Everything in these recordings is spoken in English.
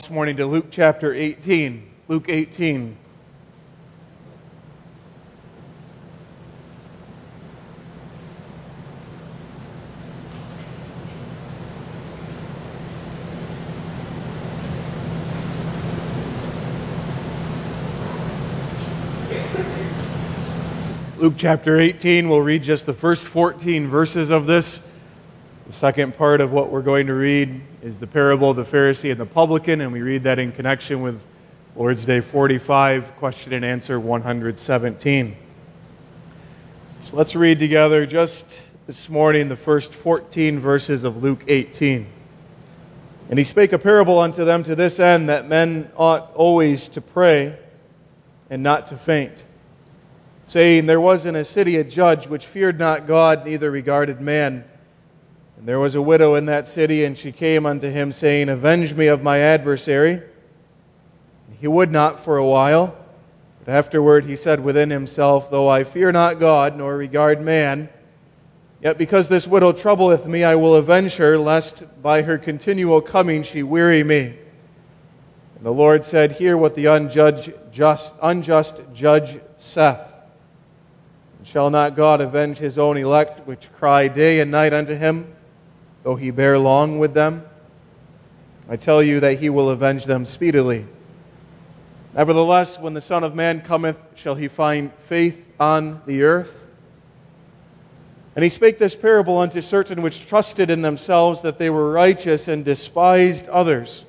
This morning to Luke chapter 18. Luke 18. Luke chapter 18, we'll read just the first 14 verses of this. The second part of what we're going to read is the parable of the Pharisee and the publican, and we read that in connection with Lord's Day 45, question and answer 117. So let's read together just this morning the first 14 verses of Luke 18. And he spake a parable unto them to this end, that men ought always to pray and not to faint, saying, There was in a city a judge which feared not God, neither regarded man. And there was a widow in that city, and she came unto him, saying, Avenge me of my adversary. And he would not for a while. But afterward he said within himself, Though I fear not God, nor regard man, yet because this widow troubleth me, I will avenge her, lest by her continual coming she weary me. And the Lord said, Hear what the unjust judge saith. And shall not God avenge his own elect, which cry day and night unto him, though he bear long with them? I tell you that he will avenge them speedily. Nevertheless, when the Son of Man cometh, shall he find faith on the earth? And he spake this parable unto certain which trusted in themselves that they were righteous and despised others.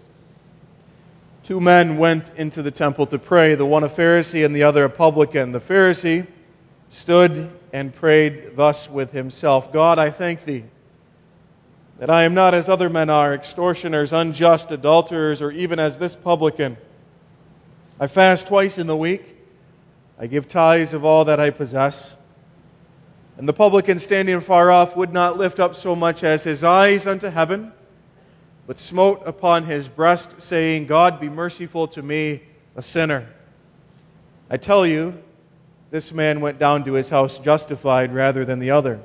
2 men went into the temple to pray, the one a Pharisee and the other a publican. The Pharisee stood and prayed thus with himself, God, I thank thee that I am not as other men are, extortioners, unjust, adulterers, or even as this publican. I fast twice in the week. I give tithes of all that I possess. And the publican, standing far off, would not lift up so much as his eyes unto heaven, but smote upon his breast, saying, God, be merciful to me, a sinner. I tell you, this man went down to his house justified rather than the other.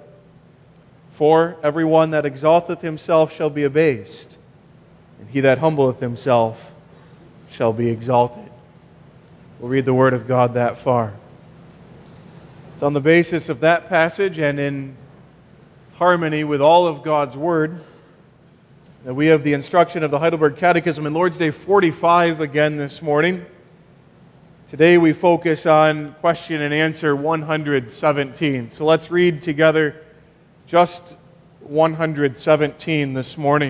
For every one that exalteth himself shall be abased, and he that humbleth himself shall be exalted. We'll read the Word of God that far. It's on the basis of that passage and in harmony with all of God's Word that we have the instruction of the Heidelberg Catechism in Lord's Day 45 again this morning. Today we focus on question and answer 117. So let's read together just 117 this morning.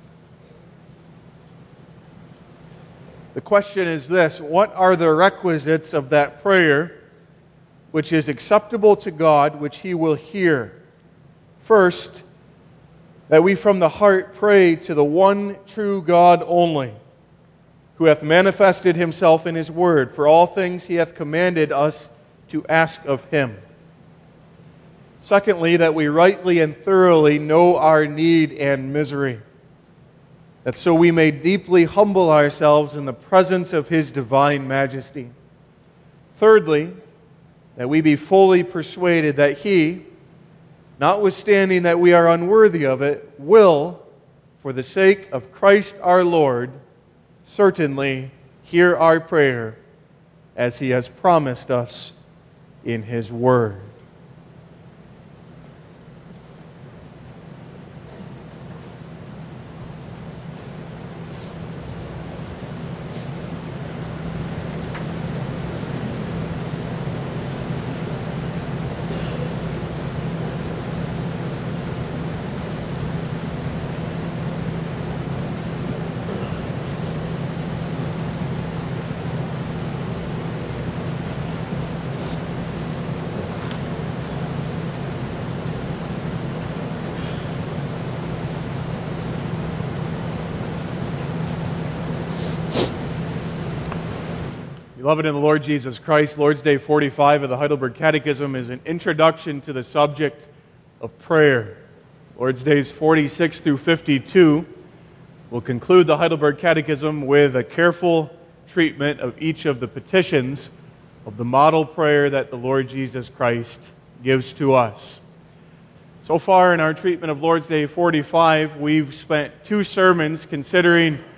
The question is this: what are the requisites of that prayer which is acceptable to God, which He will hear? First, that we from the heart pray to the one true God only, who hath manifested Himself in His Word. For all things He hath commanded us to ask of Him. Secondly, that we rightly and thoroughly know our need and misery, that so we may deeply humble ourselves in the presence of His divine majesty. Thirdly, that we be fully persuaded that He, notwithstanding that we are unworthy of it, will, for the sake of Christ our Lord, certainly hear our prayer as He has promised us in His Word. Beloved in the Lord Jesus Christ, Lord's Day 45 of the Heidelberg Catechism is an introduction to the subject of prayer. Lord's Days 46 through 52 will conclude the Heidelberg Catechism with a careful treatment of each of the petitions of the model prayer that the Lord Jesus Christ gives to us. So far in our treatment of Lord's Day 45, we've spent 2 sermons considering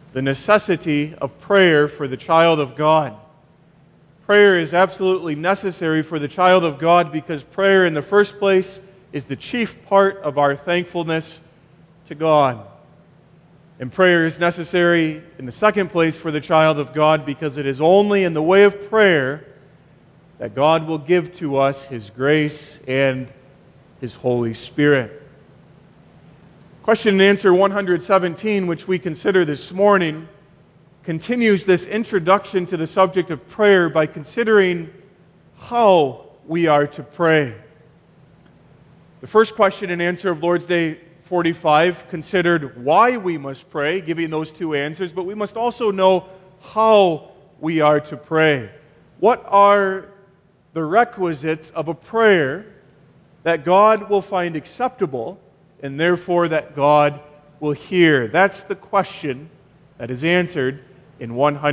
the necessity of prayer for the child of God. Prayer is absolutely necessary for the child of God because prayer, in the first place, is the chief part of our thankfulness to God. And prayer is necessary, in the second place, for the child of God because it is only in the way of prayer that God will give to us His grace and His Holy Spirit. Question and answer 117, which we consider this morning, continues this introduction to the subject of prayer by considering how we are to pray. The first question and answer of Lord's Day 45 considered why we must pray, giving those two answers, but we must also know how we are to pray. What are the requisites of a prayer that God will find acceptable and therefore that God will hear? That's the question that is answered in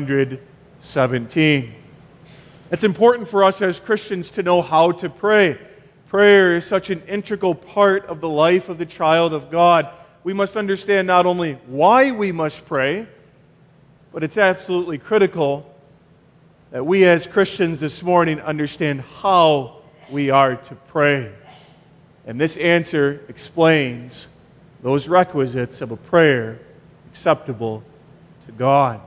117. It's important for us as Christians to know how to pray. Prayer is such an integral part of the life of the child of God. We must understand not only why we must pray, but it's absolutely critical that we as Christians this morning understand how we are to pray. And this answer explains those requisites of a prayer acceptable to God.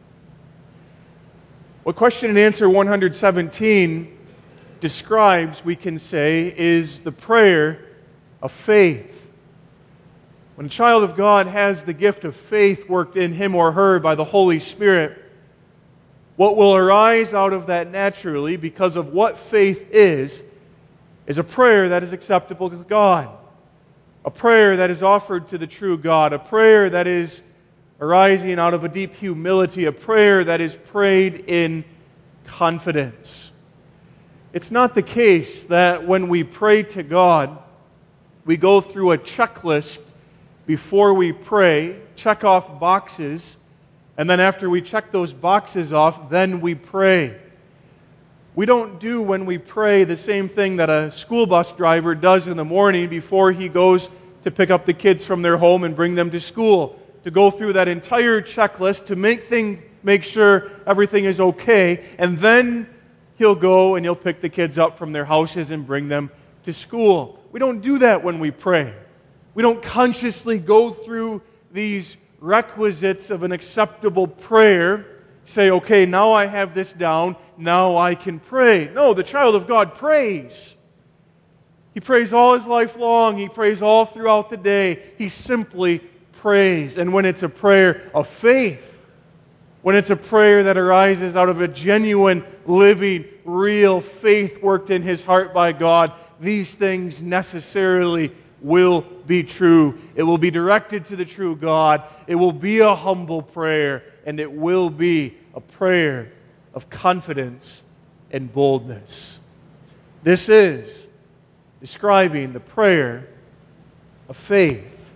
What question and answer 117 describes, we can say, is the prayer of faith. When a child of God has the gift of faith worked in him or her by the Holy Spirit, what will arise out of that naturally, because of what faith is a prayer that is acceptable to God, a prayer that is offered to the true God, a prayer that is arising out of a deep humility, a prayer that is prayed in confidence. It's not the case that when we pray to God, we go through a checklist before we pray, check off boxes, and then after we check those boxes off, then we pray. We don't do when we pray the same thing that a school bus driver does in the morning before he goes to pick up the kids from their home and bring them to school, to go through that entire checklist to make sure everything is okay, and then he'll go and he'll pick the kids up from their houses and bring them to school. We don't do that when we pray. We don't consciously go through these requisites of an acceptable prayer, say, okay, now I have this down, now I can pray. No, the child of God prays. He prays all his life long. He prays all throughout the day. He simply prays. And when it's a prayer of faith, when it's a prayer that arises out of a genuine, living, real faith worked in his heart by God, these things necessarily will be true. It will be directed to the true God. It will be a humble prayer, and it will be a prayer of confidence and boldness. This is describing the prayer of faith.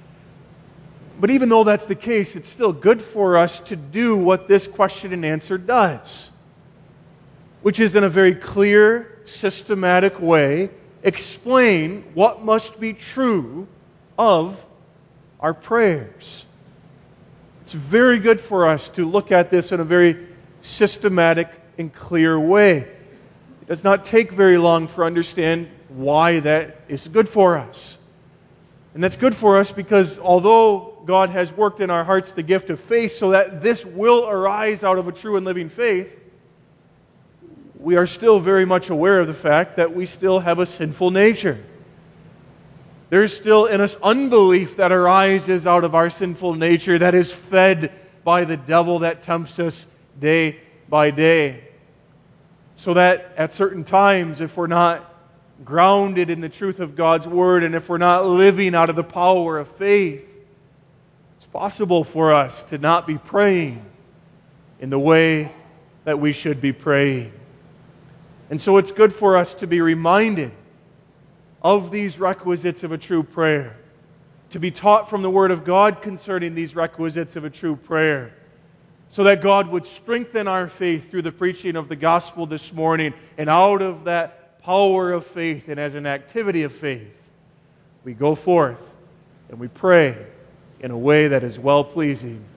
But even though that's the case, it's still good for us to do what this question and answer does, which is in a very clear, systematic way, explain what must be true of our prayers. It's very good for us to look at this in a very systematic and clear way. It does not take very long for understand why that is good for us. And that's good for us because although God has worked in our hearts the gift of faith so that this will arise out of a true and living faith, we are still very much aware of the fact that we still have a sinful nature. There's still in us unbelief that arises out of our sinful nature that is fed by the devil that tempts us day by day. So that at certain times, if we're not grounded in the truth of God's Word and if we're not living out of the power of faith, it's possible for us to not be praying in the way that we should be praying. And so it's good for us to be reminded of these requisites of a true prayer, to be taught from the Word of God concerning these requisites of a true prayer, so that God would strengthen our faith through the preaching of the gospel this morning, and out of that power of faith and as an activity of faith, we go forth and we pray in a way that is well-pleasing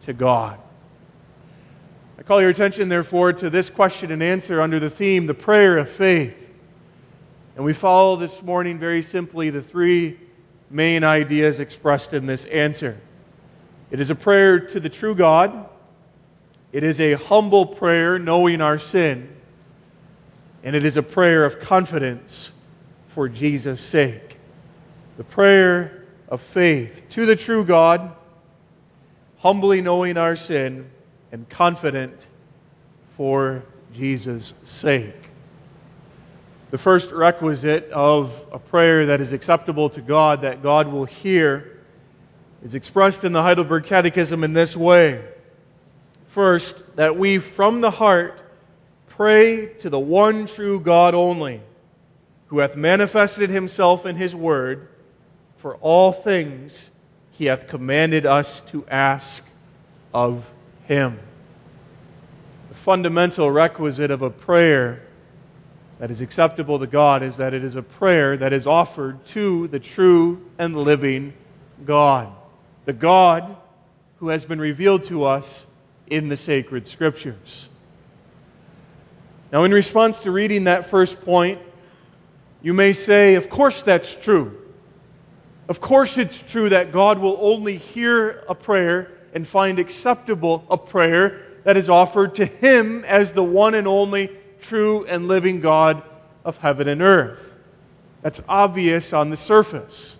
to God. I call your attention, therefore, to this question and answer under the theme, the prayer of faith. And we follow this morning very simply the three main ideas expressed in this answer. It is a prayer to the true God. It is a humble prayer knowing our sin. And it is a prayer of confidence for Jesus' sake. The prayer of faith to the true God, humbly knowing our sin, and confident for Jesus' sake. The first requisite of a prayer that is acceptable to God, that God will hear, is expressed in the Heidelberg Catechism in this way. First, that we from the heart pray to the one true God only, who hath manifested himself in his word, for all things he hath commanded us to ask of him. The fundamental requisite of a prayer that is acceptable to God is that it is a prayer that is offered to the true and living God, the God who has been revealed to us in the sacred Scriptures. Now, in response to reading that first point, you may say, of course that's true. Of course it's true that God will only hear a prayer and find acceptable a prayer that is offered to Him as the one and only true and living God of heaven and earth. That's obvious on the surface.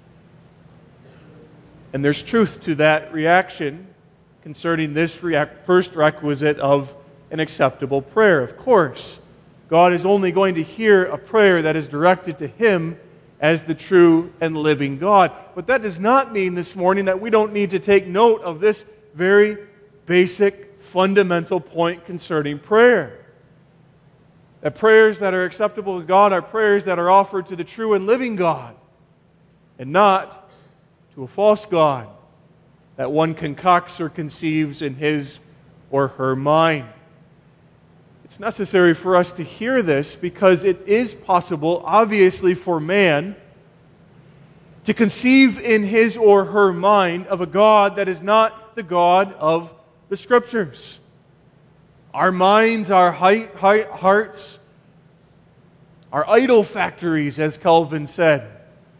And there's truth to that reaction concerning this first requisite of an acceptable prayer. Of course, God is only going to hear a prayer that is directed to Him as the true and living God. But that does not mean this morning that we don't need to take note of this very basic, fundamental point concerning prayer. That prayers that are acceptable to God are prayers that are offered to the true and living God, and not to a false God that one concocts or conceives in his or her mind. It's necessary for us to hear this because it is possible, obviously, for man to conceive in his or her mind of a God that is not the God of the Scriptures. Our minds, our hearts, are idol factories, as Calvin said.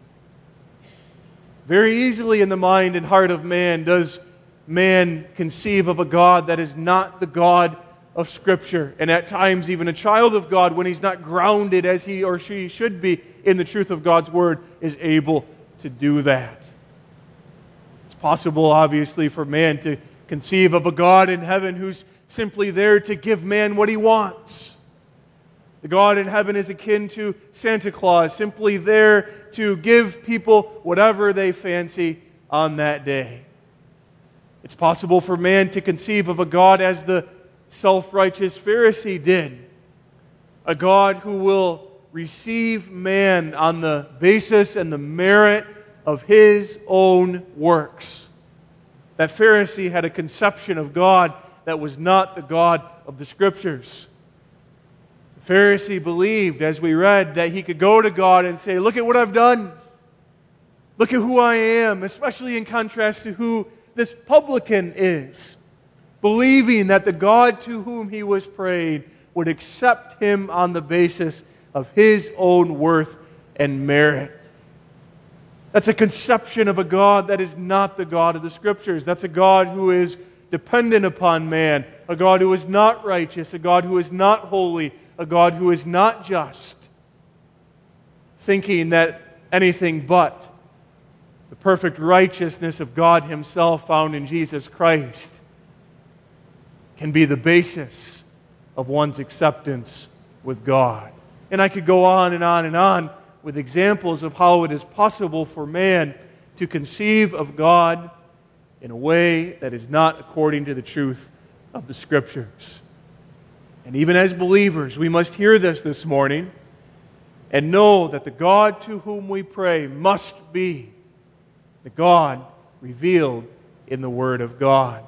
Very easily in the mind and heart of man does man conceive of a God that is not the God of Scripture. And at times even a child of God, when he's not grounded as he or she should be in the truth of God's Word, is able to do that. It's possible, obviously, for man to conceive of a God in heaven who's simply there to give man what he wants. The God in heaven is akin to Santa Claus, simply there to give people whatever they fancy on that day. It's possible for man to conceive of a God as the self-righteous Pharisee did, a God who will receive man on the basis and the merit of his own works. That Pharisee had a conception of God that was not the God of the Scriptures. The Pharisee believed, as we read, that he could go to God and say, look at what I've done. Look at who I am, especially in contrast to who this publican is, believing that the God to whom he was praying would accept him on the basis of his own worth and merit. That's a conception of a God that is not the God of the Scriptures. That's a God who is dependent upon man, a God who is not righteous, a God who is not holy, a God who is not just, thinking that anything but the perfect righteousness of God Himself found in Jesus Christ can be the basis of one's acceptance with God. And I could go on and on and on with examples of how it is possible for man to conceive of God in a way that is not according to the truth of the Scriptures. And even as believers, we must hear this morning and know that the God to whom we pray must be the God revealed in the Word of God.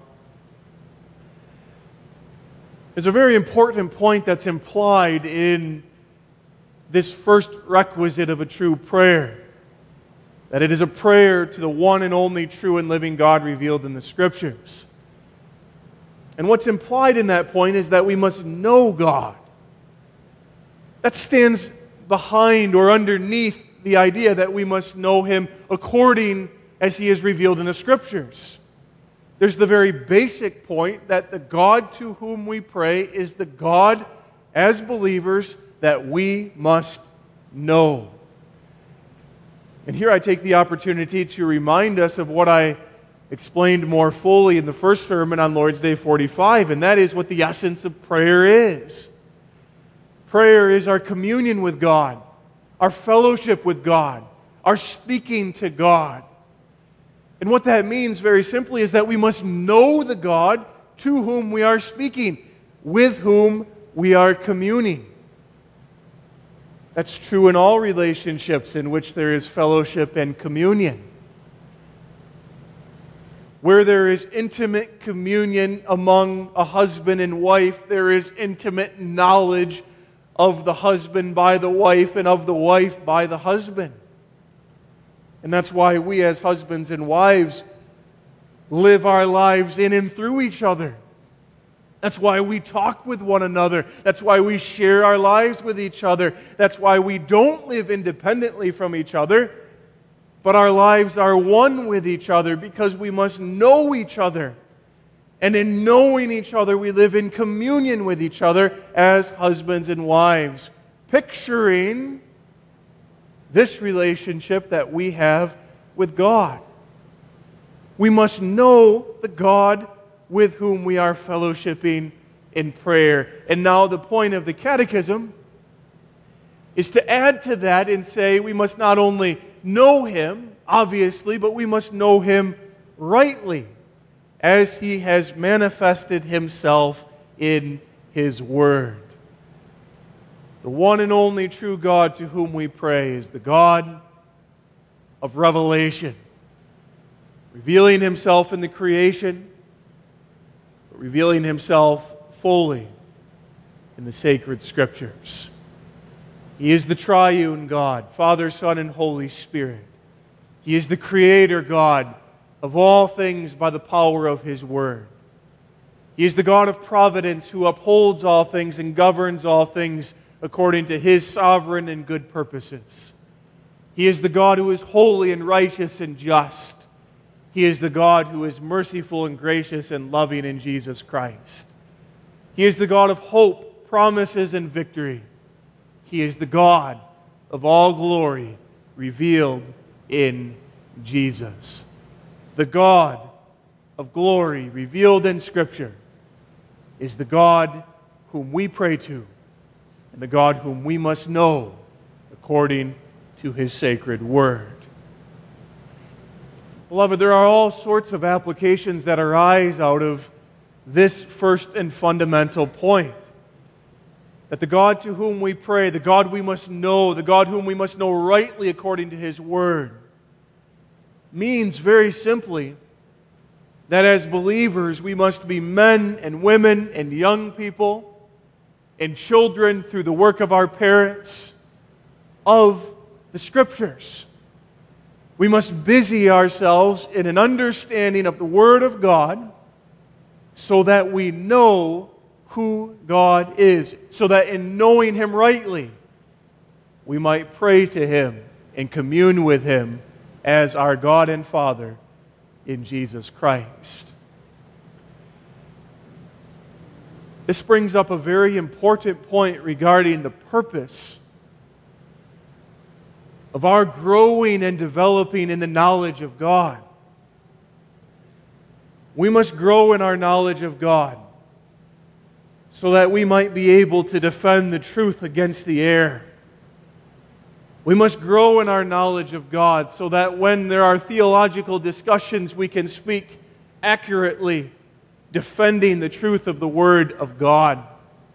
There's a very important point that's implied in this first requisite of a true prayer, that it is a prayer to the one and only true and living God revealed in the Scriptures. And what's implied in that point is that we must know God. That stands behind or underneath the idea that we must know Him according as He is revealed in the Scriptures. There's the very basic point that the God to whom we pray is the God, as believers, that we must know. And here I take the opportunity to remind us of what I explained more fully in the first sermon on Lord's Day 45, and that is what the essence of prayer is. Prayer is our communion with God, our fellowship with God, our speaking to God. And what that means, very simply, is that we must know the God to whom we are speaking, with whom we are communing. That's true in all relationships in which there is fellowship and communion. Where there is intimate communion among a husband and wife, there is intimate knowledge of the husband by the wife and of the wife by the husband. And that's why we as husbands and wives live our lives in and through each other. That's why we talk with one another. That's why we share our lives with each other. That's why we don't live independently from each other, but our lives are one with each other because we must know each other. And in knowing each other, we live in communion with each other as husbands and wives, picturing this relationship that we have with God. We must know the God with whom we are fellowshipping in prayer. And now the point of the catechism is to add to that and say we must not only know Him, obviously, but we must know Him rightly, as He has manifested Himself in His Word. The one and only true God to whom we pray is the God of revelation, revealing Himself in the creation, but revealing Himself fully in the sacred Scriptures. He is the triune God, Father, Son, and Holy Spirit. He is the Creator God of all things by the power of His Word. He is the God of providence who upholds all things and governs all things according to His sovereign and good purposes. He is the God who is holy and righteous and just. He is the God who is merciful and gracious and loving in Jesus Christ. He is the God of hope, promises, and victory. He is the God of all glory revealed in Jesus. The God of glory revealed in Scripture is the God whom we pray to and the God whom we must know according to His sacred Word. Beloved, there are all sorts of applications that arise out of this first and fundamental point. That the God to whom we pray, the God we must know, the God whom we must know rightly according to His Word, means very simply that as believers we must be men and women and young people and children through the work of our parents of the Scriptures. We must busy ourselves in an understanding of the Word of God so that we know who God is, so that in knowing Him rightly, we might pray to Him and commune with Him as our God and Father in Jesus Christ. This brings up a very important point regarding the purpose of our growing and developing in the knowledge of God. We must grow in our knowledge of God so that we might be able to defend the truth against the error. We must grow in our knowledge of God so that when there are theological discussions, we can speak accurately, defending the truth of the Word of God.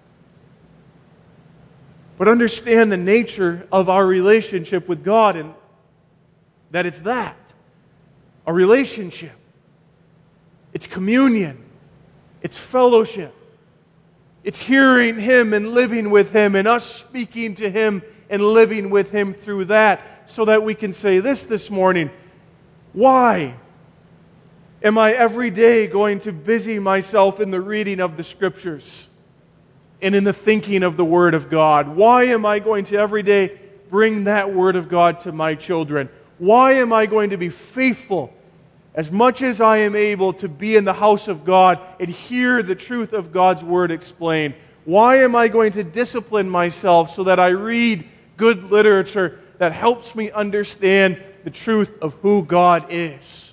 But understand the nature of our relationship with God, and that it's that, a relationship. It's communion. It's fellowship. It's hearing Him and living with Him and us speaking to Him and living with Him through that, so that we can say this morning: why? Am I every day going to busy myself in the reading of the Scriptures and in the thinking of the Word of God? Why am I going to every day bring that Word of God to my children? Why am I going to be faithful as much as I am able to be in the house of God and hear the truth of God's Word explained? Why am I going to discipline myself so that I read good literature that helps me understand the truth of who God is?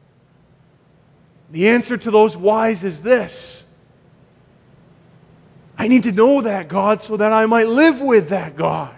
The answer to those whys is this: I need to know that God so that I might live with that God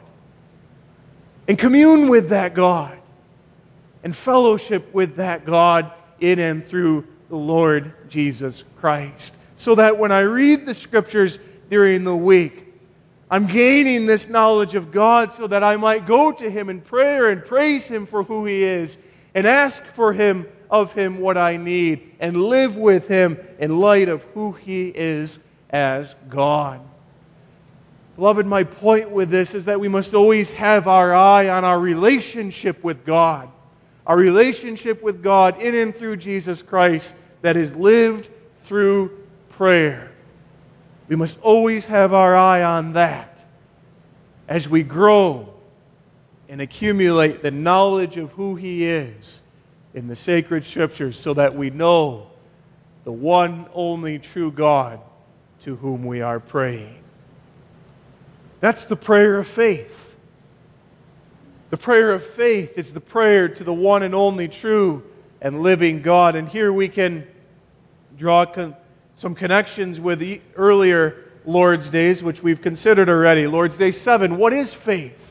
and commune with that God and fellowship with that God in and through the Lord Jesus Christ. So that when I read the Scriptures during the week, I'm gaining this knowledge of God so that I might go to Him in prayer and praise Him for who He is and ask for Him, of Him, what I need, and live with Him in light of who He is as God. Beloved, my point with this is that we must always have our eye on our relationship with God. Our relationship with God in and through Jesus Christ that is lived through prayer. We must always have our eye on that as we grow and accumulate the knowledge of who He is in the sacred Scriptures, so that we know the one only true God to whom we are praying. That's the prayer of faith. The prayer of faith is the prayer to the one and only true and living God. And here we can draw some connections with the earlier Lord's Days, which we've considered already. Lord's Day 7, what is faith?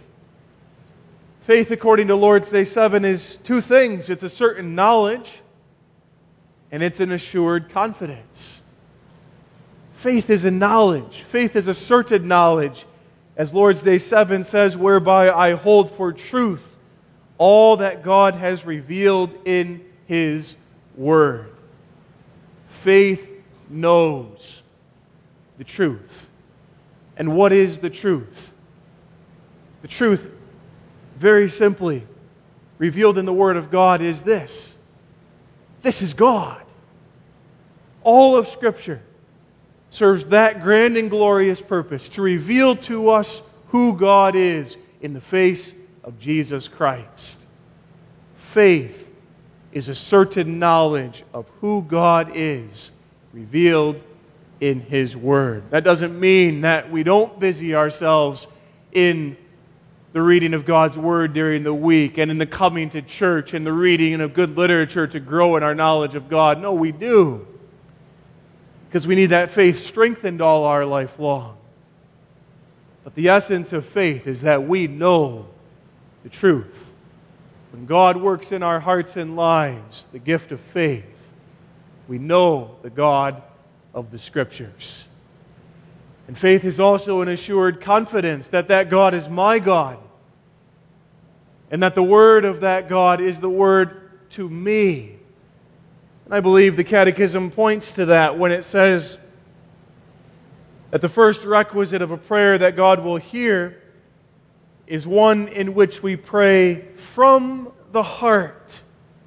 Faith, according to Lord's Day 7, is two things. It's a certain knowledge, and it's an assured confidence. Faith is a knowledge. Faith is a certain knowledge, as Lord's Day 7 says, whereby I hold for truth all that God has revealed in His Word. Faith knows the truth. And what is the truth? The truth, very simply, revealed in the Word of God is this. This is God. All of Scripture serves that grand and glorious purpose, to reveal to us who God is in the face of Jesus Christ. Faith is a certain knowledge of who God is revealed in His Word. That doesn't mean that we don't busy ourselves in the reading of God's Word during the week and in the coming to church and the reading of good literature to grow in our knowledge of God. No, we do. Because we need that faith strengthened all our life long. But the essence of faith is that we know the truth. When God works in our hearts and lives, the gift of faith, we know the God of the Scriptures. And faith is also an assured confidence that that God is my God, and that the Word of that God is the Word to me. And I believe the Catechism points to that when it says that the first requisite of a prayer that God will hear is one in which we pray from the heart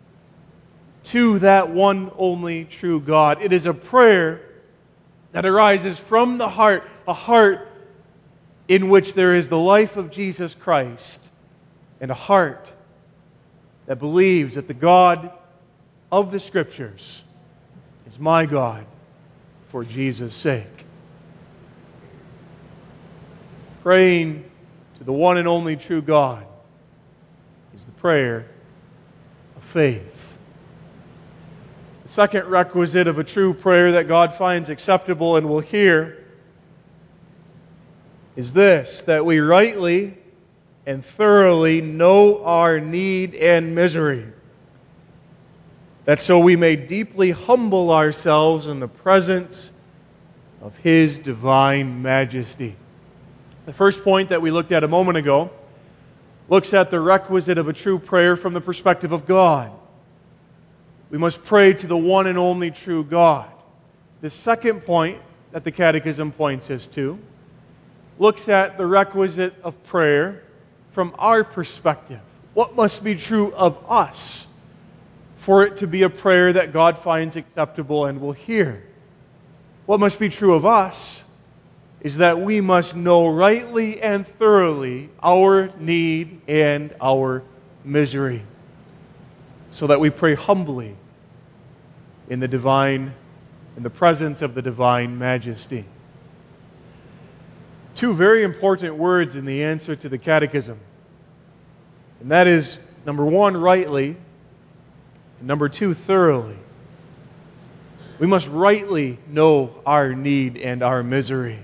to that one only true God. It is a prayer that arises from the heart, a heart in which there is the life of Jesus Christ, and a heart that believes that the God of the Scriptures is my God for Jesus' sake. Praying to the one and only true God is the prayer of faith. The second requisite of a true prayer that God finds acceptable and will hear is this: that we rightly and thoroughly know our need and misery, that so we may deeply humble ourselves in the presence of His divine majesty. The first point that we looked at a moment ago looks at the requisite of a true prayer from the perspective of God. We must pray to the one and only true God. The second point that the Catechism points us to looks at the requisite of prayer from our perspective. What must be true of us for it to be a prayer that God finds acceptable and will hear. What must be true of us is that we must know rightly and thoroughly our need and our misery, so that we pray humbly in the presence of the divine majesty. Two very important words in the answer to the catechism. And that is, number one, rightly, and number two, thoroughly. We must rightly know our need and our misery.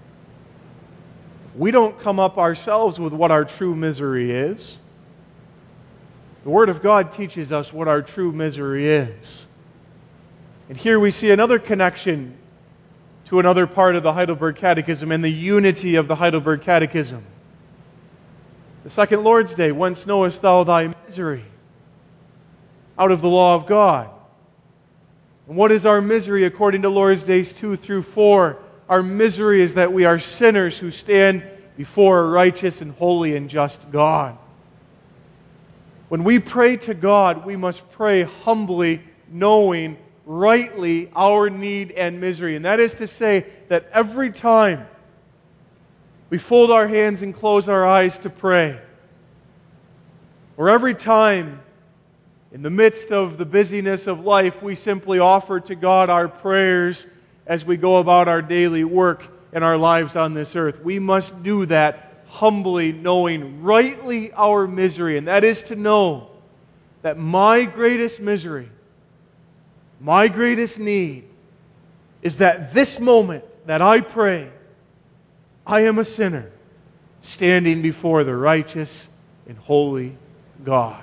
We don't come up ourselves with what our true misery is. The Word of God teaches us what our true misery is. And here we see another connection to another part of the Heidelberg Catechism and the unity of the Heidelberg Catechism. The second Lord's Day, whence knowest thou thy misery? Out of the law of God. And what is our misery according to Lord's Days 2 through 4? Our misery is that we are sinners who stand before a righteous and holy and just God. When we pray to God, we must pray humbly, knowing rightly our need and misery. And that is to say that every time we fold our hands and close our eyes to pray, or every time in the midst of the busyness of life we simply offer to God our prayers as we go about our daily work and our lives on this earth, we must do that humbly, knowing rightly our misery. And that is to know that my greatest misery, my greatest need, is that this moment that I pray, I am a sinner standing before the righteous and holy God.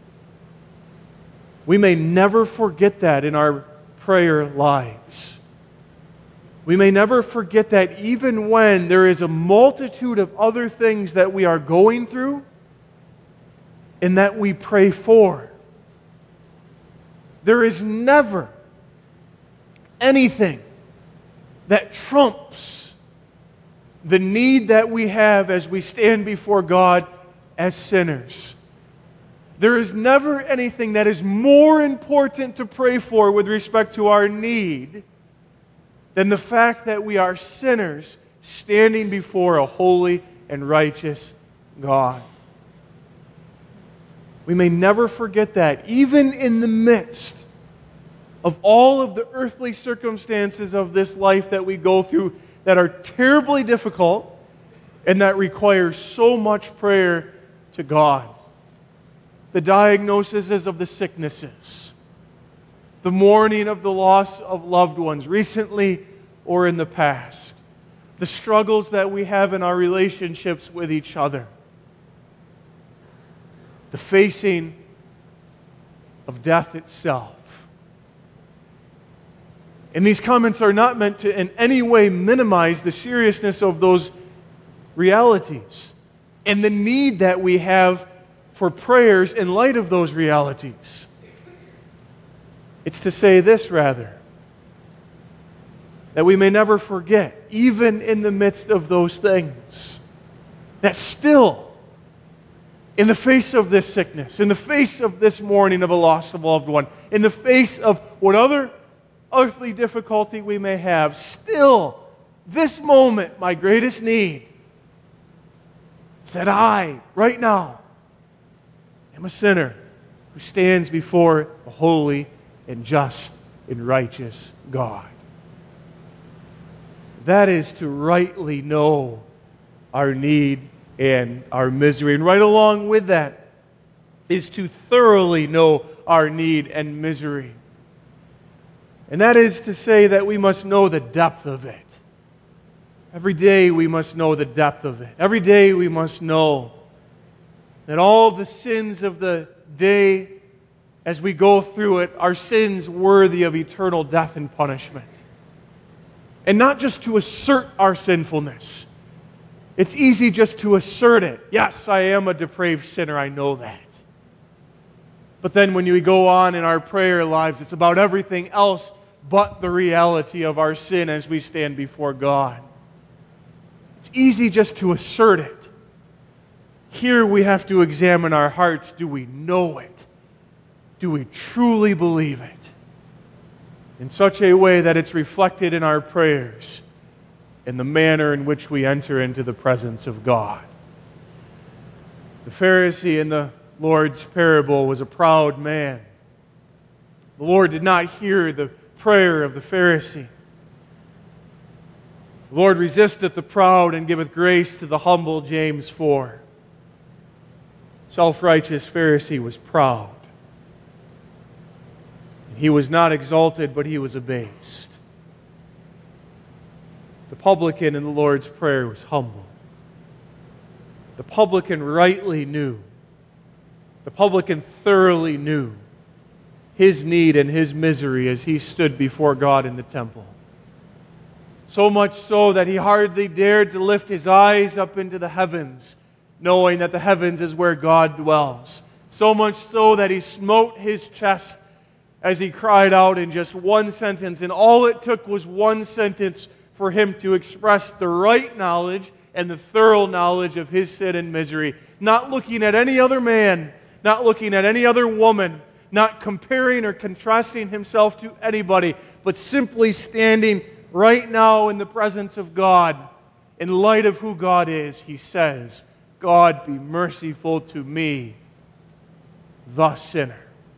We may never forget that in our prayer lives. We may never forget that even when there is a multitude of other things that we are going through and that we pray for. There is never anything that trumps the need that we have as we stand before God as sinners. There is never anything that is more important to pray for with respect to our need than the fact that we are sinners standing before a holy and righteous God. We may never forget that, even in the midst of all of the earthly circumstances of this life that we go through that are terribly difficult and that require so much prayer to God. The diagnoses of the sicknesses, the mourning of the loss of loved ones, recently or in the past, the struggles that we have in our relationships with each other, the facing of death itself. And these comments are not meant to in any way minimize the seriousness of those realities and the need that we have for prayers in light of those realities. It's to say this, rather, that we may never forget, even in the midst of those things, that still, in the face of this sickness, in the face of this mourning of a lost loved one, in the face of what other earthly difficulty we may have, still, this moment, my greatest need is that I, right now, am a sinner who stands before a holy and just and righteous God. That is to rightly know our need and our misery. And right along with that is to thoroughly know our need and misery. And that is to say that we must know the depth of it. Every day we must know the depth of it. Every day we must know that all the sins of the day as we go through it are sins worthy of eternal death and punishment. And not just to assert our sinfulness. It's easy just to assert it. Yes, I am a depraved sinner, I know that. But then when we go on in our prayer lives, it's about everything else but the reality of our sin as we stand before God. It's easy just to assert it. Here we have to examine our hearts. Do we know it? do we truly believe it in such a way that it's reflected in our prayers, in the manner in which we enter into the presence of God? The Pharisee in the Lord's parable was a proud man. The Lord did not hear the prayer of the Pharisee. The Lord resisteth the proud and giveth grace to the humble, James 4. Self-righteous Pharisee was proud. He was not exalted, but he was abased. The publican in the Lord's Prayer was humble. The publican rightly knew, the publican thoroughly knew his need and his misery as he stood before God in the temple. So much so that he hardly dared to lift his eyes up into the heavens, knowing that the heavens is where God dwells. So much so that he smote his chest as he cried out in just one sentence. And all it took was one sentence for him to express the right knowledge and the thorough knowledge of his sin and misery. Not looking at any other man, not looking at any other woman, not comparing or contrasting himself to anybody, but simply standing right now in the presence of God. In light of who God is, he says, God be merciful to me, the sinner.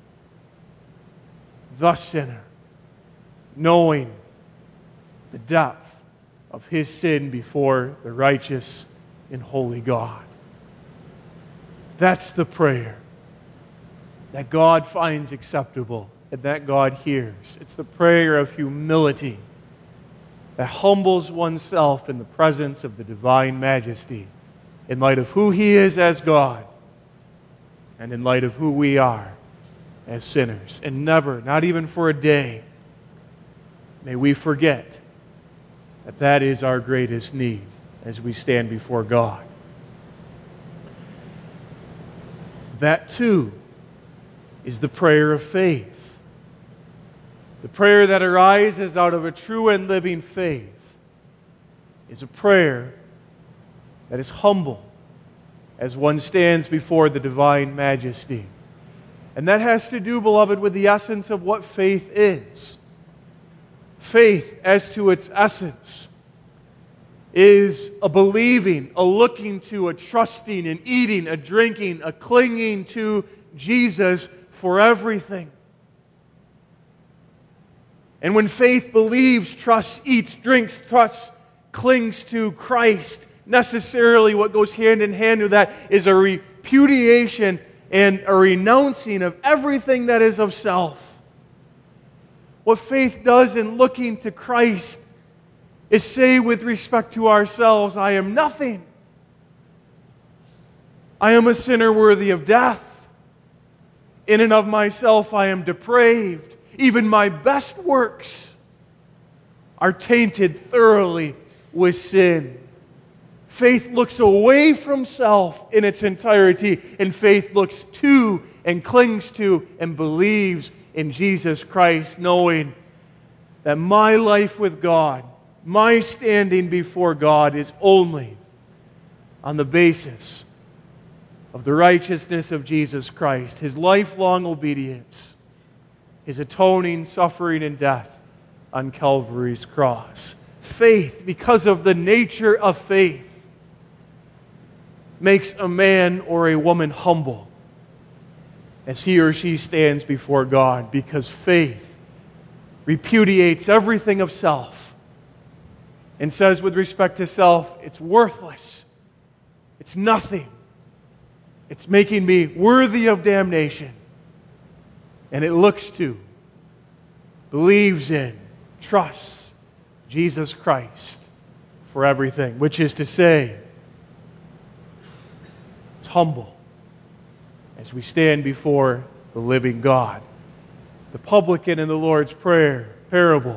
The sinner. Knowing the depth of his sin before the righteous and holy God. That's the prayer that God finds acceptable and that God hears. It's the prayer of humility that humbles oneself in the presence of the divine majesty in light of who he is as God and in light of who we are as sinners. And never, not even for a day, may we forget that that is our greatest need as we stand before God. That too is the prayer of faith. The prayer that arises out of a true and living faith is a prayer that is humble as one stands before the divine majesty. And that has to do, beloved, with the essence of what faith is. Faith, as to its essence, is a believing, a looking to, a trusting, an eating, a drinking, a clinging to Jesus for everything. And when faith believes, trusts, eats, drinks, trusts, clings to Christ, necessarily what goes hand in hand with that is a repudiation and a renouncing of everything that is of self. What faith does in looking to Christ is say with respect to ourselves, I am nothing. I am a sinner worthy of death. In and of myself I am depraved. Even my best works are tainted thoroughly with sin. Faith looks away from self in its entirety, and faith looks to and clings to and believes in Jesus Christ, knowing that my life with God, my standing before God is only on the basis of the righteousness of Jesus Christ, His lifelong obedience, His atoning suffering and death on Calvary's cross. Faith, because of the nature of faith, makes a man or a woman humble as he or she stands before God, because faith repudiates everything of self and says with respect to self, it's worthless, it's nothing, it's making me worthy of damnation. And it looks to, believes in, trusts Jesus Christ for everything, which is to say, it's humble as we stand before the living God. The publican in the Lord's Prayer parable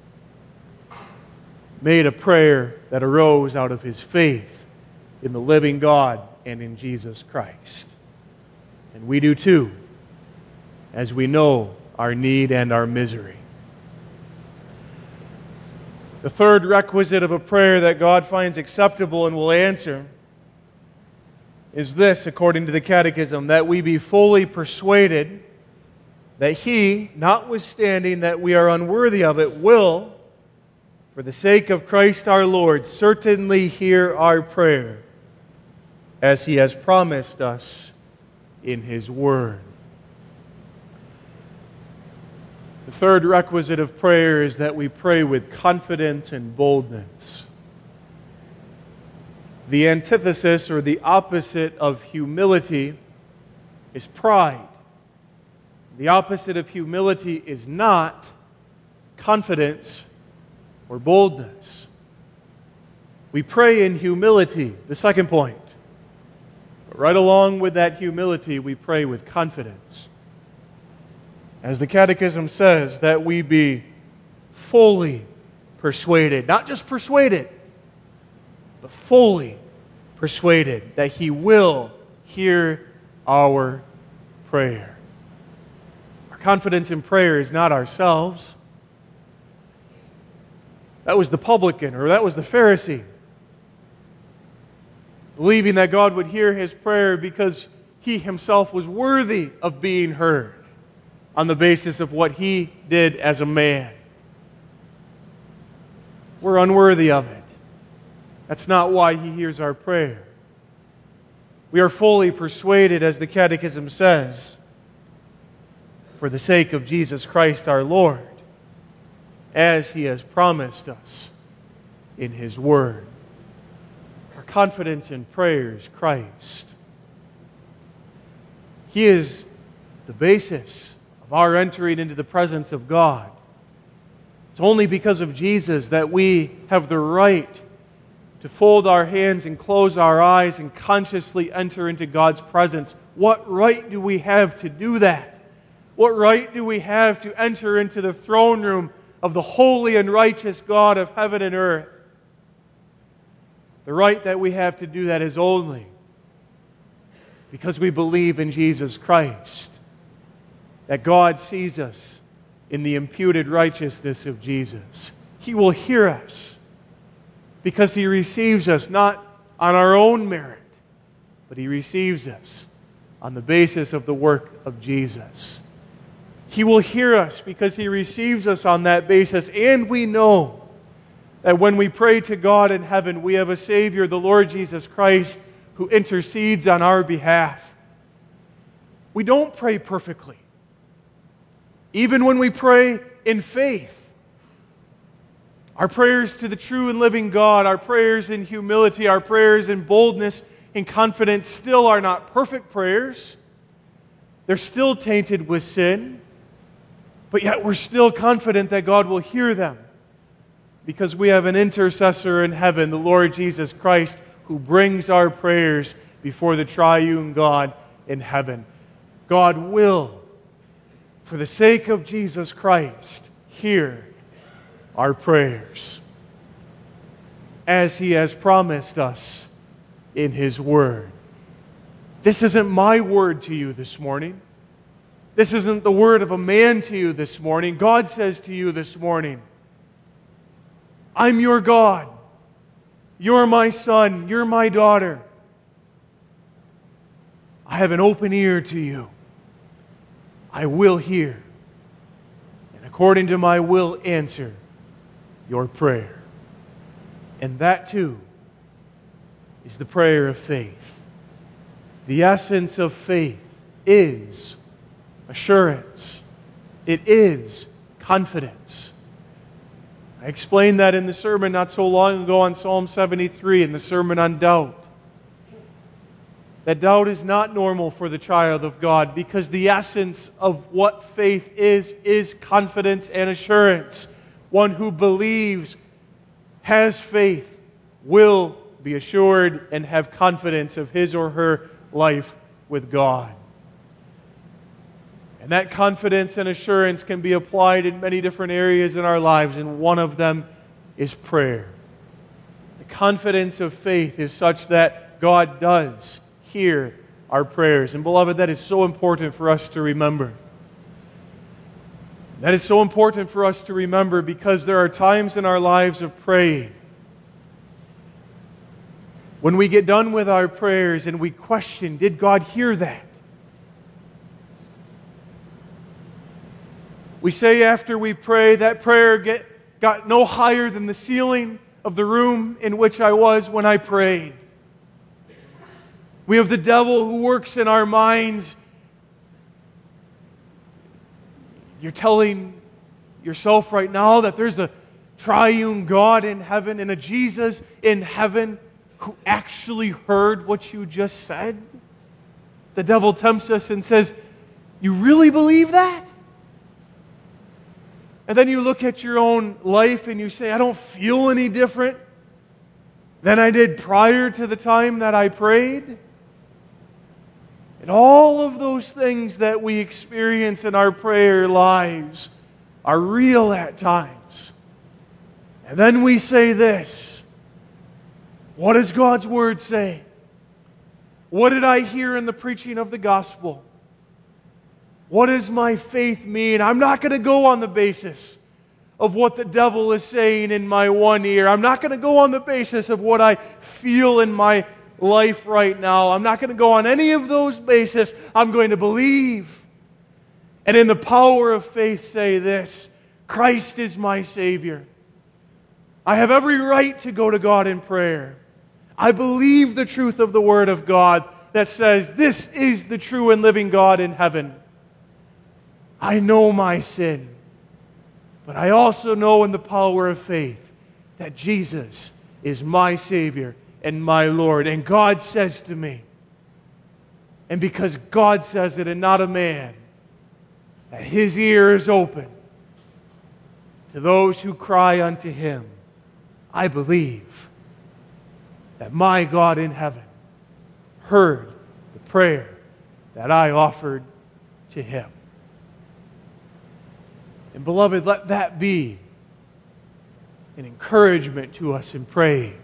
made a prayer that arose out of his faith in the living God and in Jesus Christ. And we do too, as we know our need and our misery. The third requisite of a prayer that God finds acceptable and will answer is this, according to the Catechism, that we be fully persuaded that He, notwithstanding that we are unworthy of it, will, for the sake of Christ our Lord, certainly hear our prayer, as He has promised us in His Word. The third requisite of prayer is that we pray with confidence and boldness. The antithesis or the opposite of humility is pride. The opposite of humility is not confidence or boldness. We pray in humility, the second point. But right along with that humility, we pray with confidence. As the Catechism says, that we be fully persuaded, not just persuaded, but fully persuaded that He will hear our prayer. Our confidence in prayer is not ourselves. That was the publican, or that was the Pharisee, believing that God would hear his prayer because he himself was worthy of being heard on the basis of what he did as a man. We're unworthy of it. That's not why He hears our prayer. We are fully persuaded, as the Catechism says, for the sake of Jesus Christ our Lord, as He has promised us in His Word. Our confidence in prayer is Christ. He is the basis of our entering into the presence of God. It's only because of Jesus that we have the right to fold our hands and close our eyes and consciously enter into God's presence. What right do we have to do that? What right do we have to enter into the throne room of the holy and righteous God of heaven and earth? The right that we have to do that is only because we believe in Jesus Christ, that God sees us in the imputed righteousness of Jesus. He will hear us because He receives us not on our own merit, but He receives us on the basis of the work of Jesus. He will hear us because He receives us on that basis, and we know that when we pray to God in heaven, we have a Savior, the Lord Jesus Christ, who intercedes on our behalf. We don't pray perfectly. Even when we pray in faith, our prayers to the true and living God, our prayers in humility, our prayers in boldness and confidence still are not perfect prayers. They're still tainted with sin, but yet we're still confident that God will hear them because we have an intercessor in heaven, the Lord Jesus Christ, who brings our prayers before the triune God in heaven. God will, for the sake of Jesus Christ, hear our prayers, as He has promised us in His Word. This isn't my word to you this morning. This isn't the word of a man to you this morning. God says to you this morning, I'm your God. You're my son. You're my daughter. I have an open ear to you. I will hear, and according to my will, answer your prayer. And that too is the prayer of faith. The essence of faith is assurance. It is confidence. I explained that in the sermon not so long ago on Psalm 73 in the Sermon on Doubt. That doubt is not normal for the child of God because the essence of what faith is confidence and assurance. One who believes, has faith, will be assured and have confidence of his or her life with God. And that confidence and assurance can be applied in many different areas in our lives, and one of them is prayer. The confidence of faith is such that God does hear our prayers. And beloved, that is so important for us to remember. That is so important for us to remember because there are times in our lives of praying when we get done with our prayers and we question, did God hear that? We say after we pray, that prayer got no higher than the ceiling of the room in which I was when I prayed. We have the devil who works in our minds. You're telling yourself right now that there's a triune God in heaven and a Jesus in heaven who actually heard what you just said. The devil tempts us and says, "You really believe that?" And then you look at your own life and you say, "I don't feel any different than I did prior to the time that I prayed." And all of those things that we experience in our prayer lives are real at times. And then we say this: what does God's Word say? What did I hear in the preaching of the gospel? What does my faith mean? I'm not going to go on the basis of what the devil is saying in my one ear. I'm not going to go on the basis of what I feel in my life right now. I'm not going to go on any of those bases. I'm going to believe. And in the power of faith say this: Christ is my Savior. I have every right to go to God in prayer. I believe the truth of the Word of God that says this is the true and living God in heaven. I know my sin, but I also know in the power of faith that Jesus is my Savior and my Lord. And God says to me, and because God says it and not a man, that His ear is open to those who cry unto Him, I believe that my God in heaven heard the prayer that I offered to Him. And beloved, let that be an encouragement to us in praying.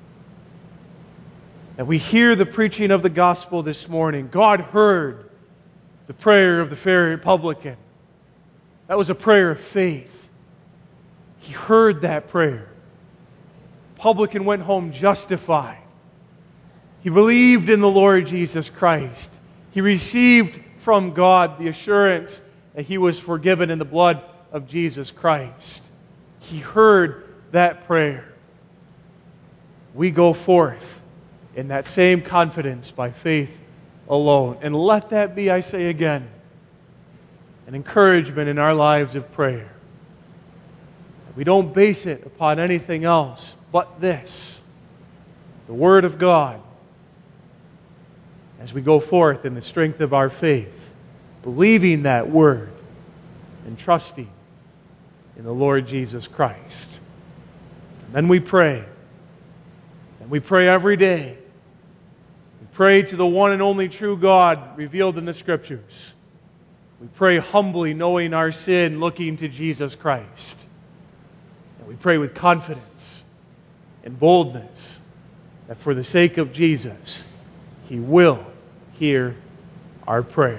That we hear the preaching of the gospel this morning. God heard the prayer of the Pharisee publican. That was a prayer of faith. He heard that prayer. The publican went home justified. He believed in the Lord Jesus Christ. He received from God the assurance that he was forgiven in the blood of Jesus Christ. He heard that prayer. We go forth in that same confidence by faith alone. And let that be, I say again, an encouragement in our lives of prayer. We don't base it upon anything else but this, the Word of God, as we go forth in the strength of our faith, believing that Word and trusting in the Lord Jesus Christ. And then we pray. And we pray every day. We pray to the one and only true God revealed in the Scriptures. We pray humbly, knowing our sin, looking to Jesus Christ. And we pray with confidence and boldness that for the sake of Jesus, He will hear our prayer.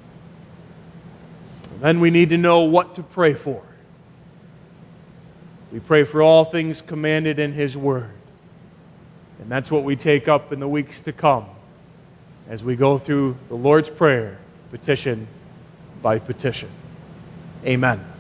And then we need to know what to pray for. We pray for all things commanded in His Word. And that's what we take up in the weeks to come as we go through the Lord's Prayer, petition by petition. Amen.